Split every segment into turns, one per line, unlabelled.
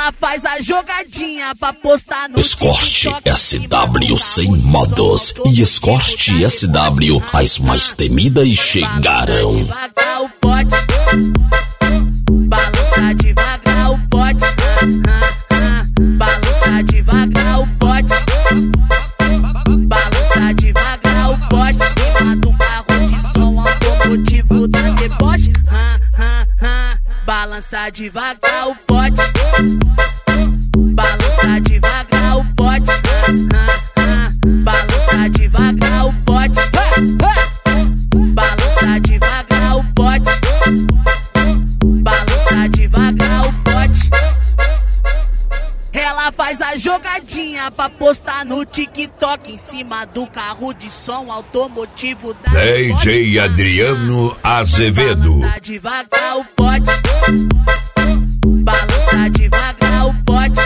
Ela faz a jogadinha pra postar no
Escort SW sem modos e Escort SW, as mais temidas chegarão.
Devagar o pote, balança devagar o pote, balança devagar o pote, balança devagar o pote, cima do carro de som automotivo da deboche, balança devagar o pote, balança devagar o pote, balança devagar o pote, balança devagar o pote, balança devagar o pote. Ela faz a jogadinha pra postar no TikTok em cima do carro de som automotivo da
DJ Adriano Azevedo.
Balança devagar o pote, balança devagar o pote,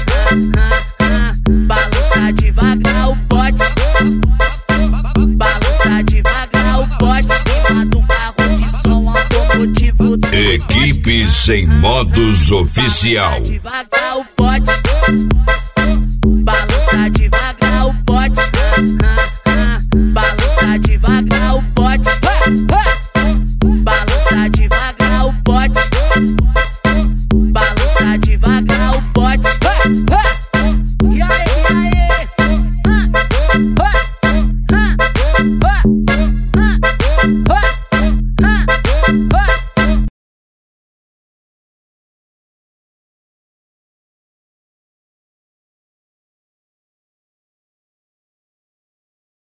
balança devagar o pote, balança devagar o pote, cima do carro de som automotivo da
Equipe sem modos oficial.
devagar o pote.